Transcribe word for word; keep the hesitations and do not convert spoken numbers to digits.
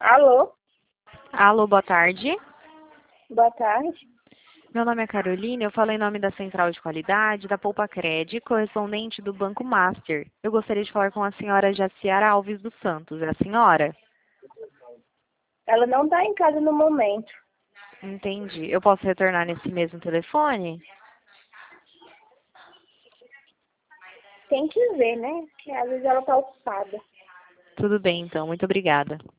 Alô, Alô, boa tarde. boa tarde. Meu nome é Carolina, eu falo em nome da Central de Qualidade, da Poupa Cred, correspondente do Banco Master. Eu gostaria de falar com a senhora Jaciara Alves dos Santos. É a senhora? Ela não está em casa no momento. Entendi. Eu posso retornar nesse mesmo telefone? Tem que ver, né? Que às vezes ela está ocupada. Tudo bem, então. Muito obrigada.